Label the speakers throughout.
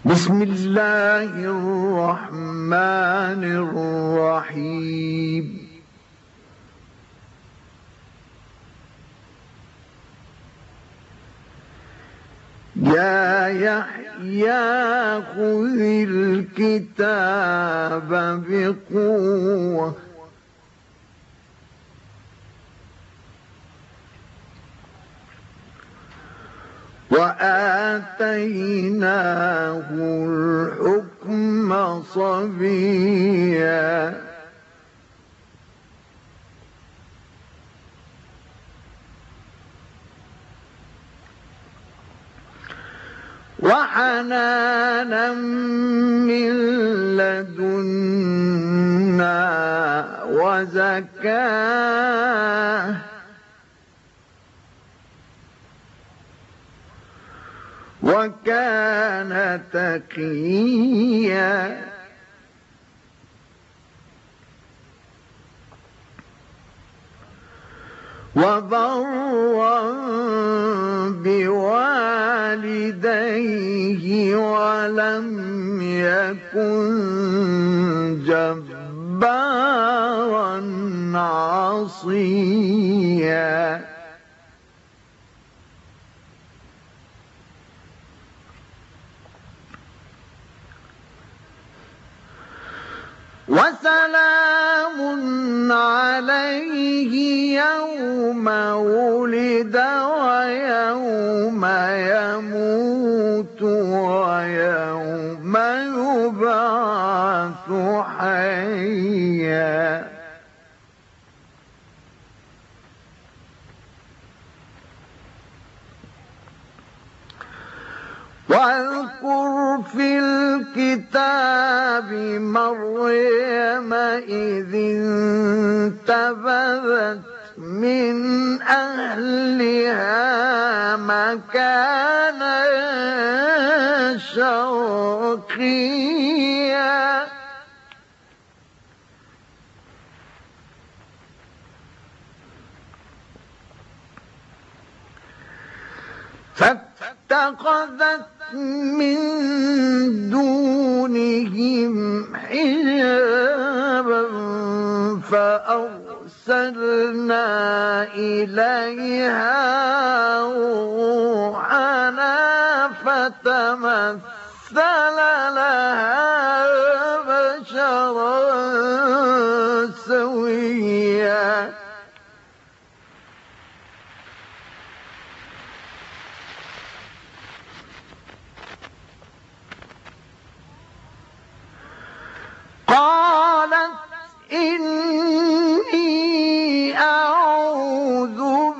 Speaker 1: بسم الله الرحمن الرحيم. يا يحيى خذ الكتاب بقوة وآتيناه الحكم صبيا وحنانا من لدنا وزكاة وكان تقيا وبرا بوالديه ولم يكن جبارا عصيا وسلام عليه يوم ولد ويوم يموت ويوم يبعث حيا واذكر في الكتاب مريم إذ انتبذت من أهلها مكانا شرقيا فاتخذت من دونهم حجابا فأرسلنا إليها روحنا فتمثل لها بشرا سويا قالت إني أعوذ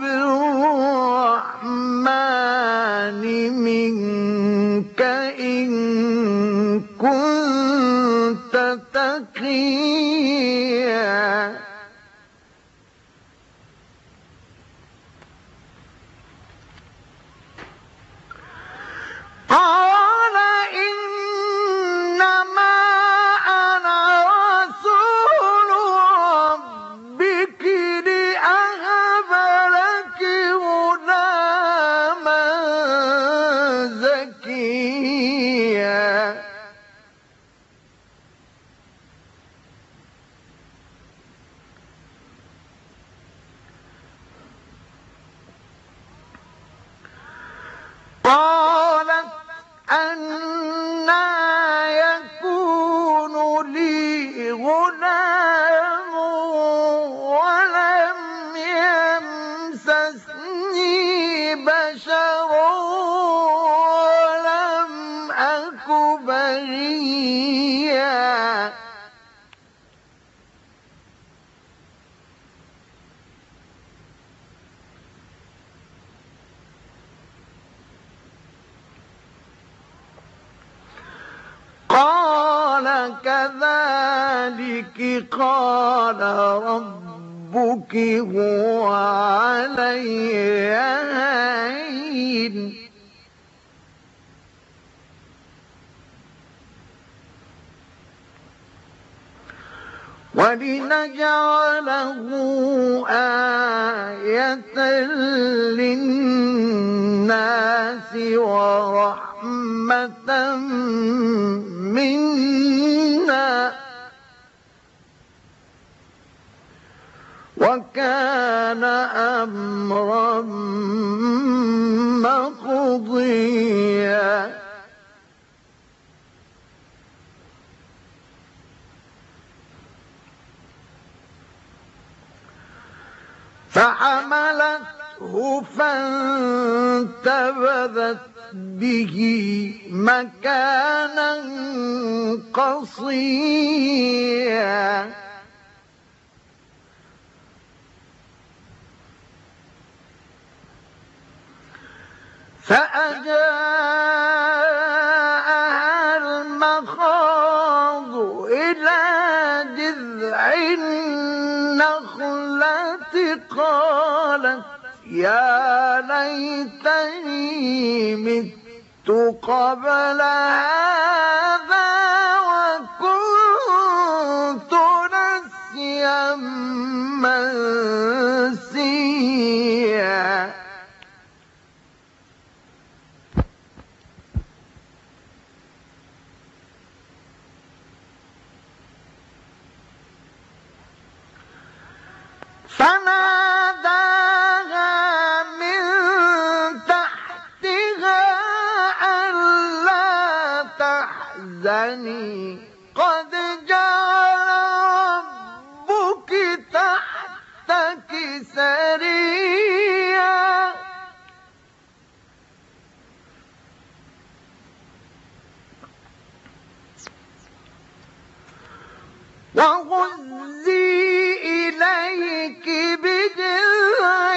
Speaker 1: بالرحمن منك إن كنت تقيا قال إنما قالت أنى يكون لي غلام ولم يمسسني بشر ولم أك بغيا قال كذلك قال ربك هو علي هين ولنجعله آية للناس ورحمة رحمة منا وكان أمرا مقضيا فحملته فانتبذت به مكانا قصيا فأجاءها المخاض إلى جذع النخلة قالت يا ليتني مت قبل هذا وكنت نسيا منسيا فناداها من تحتها ألا تحزني قد جعل ربك تحتك سريا وهزي إليك بجذع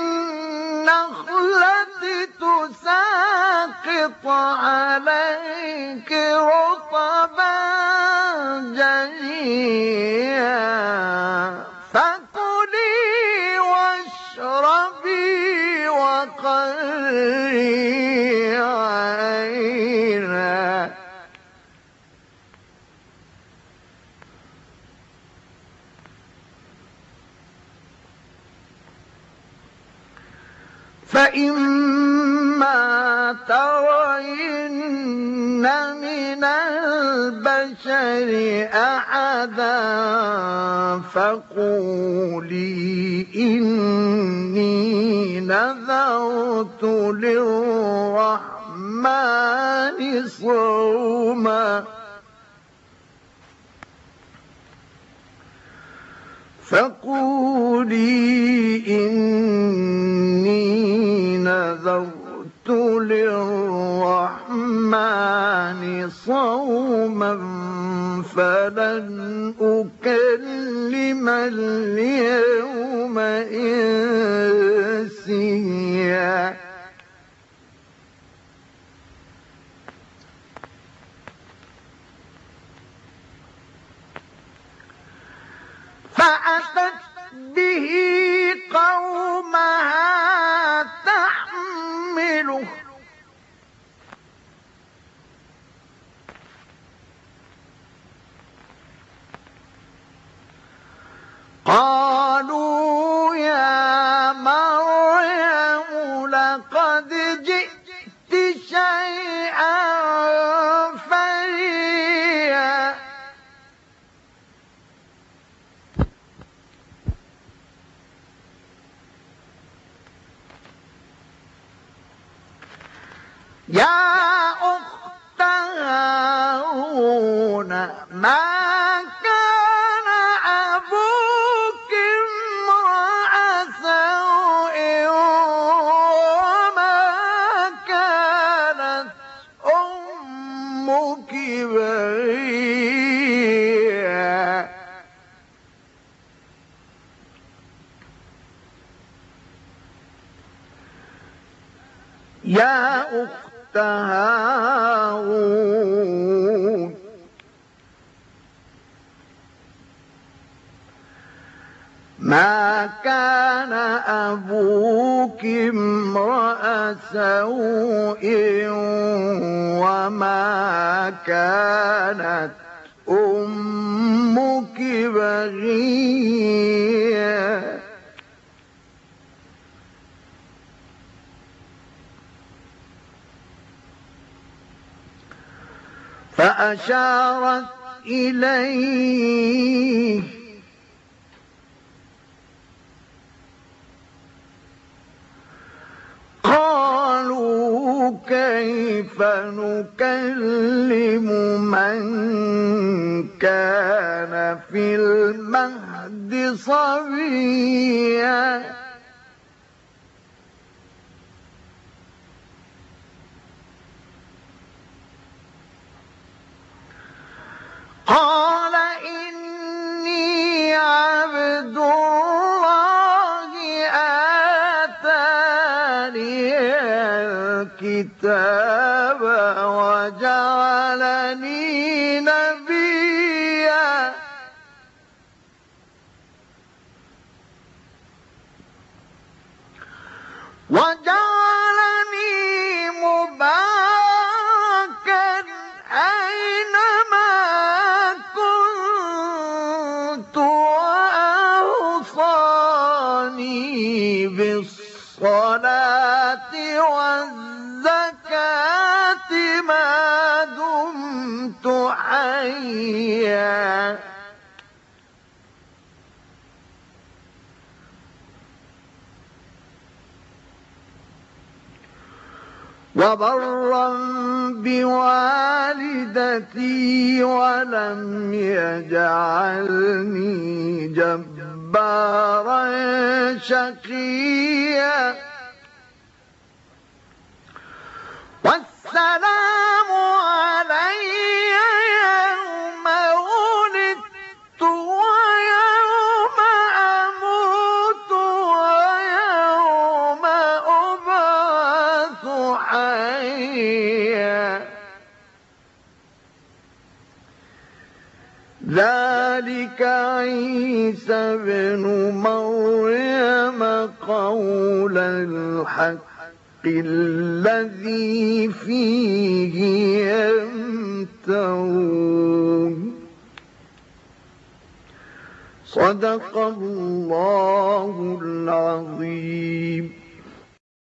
Speaker 1: النخلة تساقط عليك رطبا جنيا فكلي واشربي وقري عينا فإما ترين من البشر أحدا فقولي إني نذرت للرحمن صوما نذرت للرحمن صوما فلن أكلم اليوم إنسيا فأتت به قومها تحمله قالوا يا مريم لقد جئت شيئا فريا يا أخت هارون ما كان أبوك امرأ سوء وما كانت أمك بغيا يا أخت هارون ما كان أبوك امرأ سوء وما كانت أمك بغيا فأشارت إليه قالوا كيف نكلم من كان في المهد صبيا قال إني عبد الله آتاني الكتاب وجعلني نبيا وجعلني مباركا أينما كنت وأوصاني بالصلاة والزكاة ما دمت حيا وبرا بوالدتي ولم يجعلني جبارا شقيا والسلام علي يوم ولدت ويوم أموت ويوم أبعث حيا ذلك عيسى بن مريم قول الحق الذي فيه يمترون صدق الله العظيم.